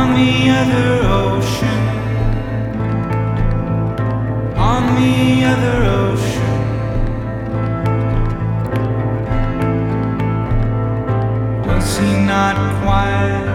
on the other ocean, on the other ocean. Was he not quiet?